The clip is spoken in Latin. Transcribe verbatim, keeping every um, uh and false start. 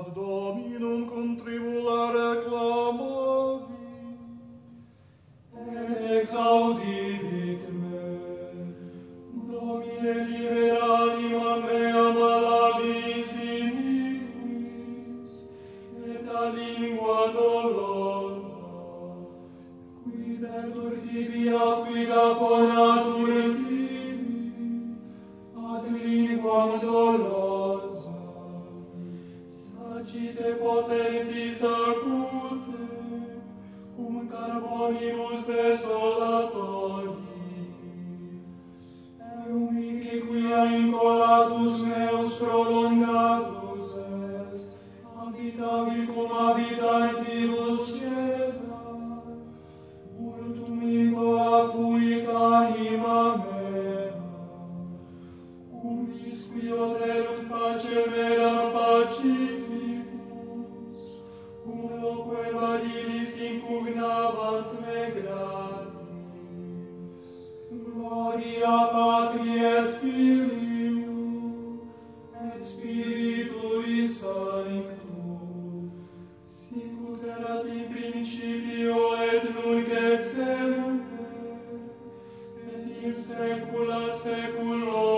ad Dominum contribulare clamavi, et exaudivit me. Domine libera anima mea malabis iniquis, et a lingua dolosa, quidetur tibi aquida ponatur tibi, ad linguam dolosa, sagite potentis acute, cum carbonibus desolatoris, eum quia incolatus meus prolongatus est, habitavi cum habitantibus ceda, multum incola fuit anima mea, cum isquio delut pacem eram pacificus, cum loque varilis impugnabant me gratis. Gloria Patri et Filio, et Spiritui Sancto, sicut erat in principio et nunc et semper, et in saecula saeculorum.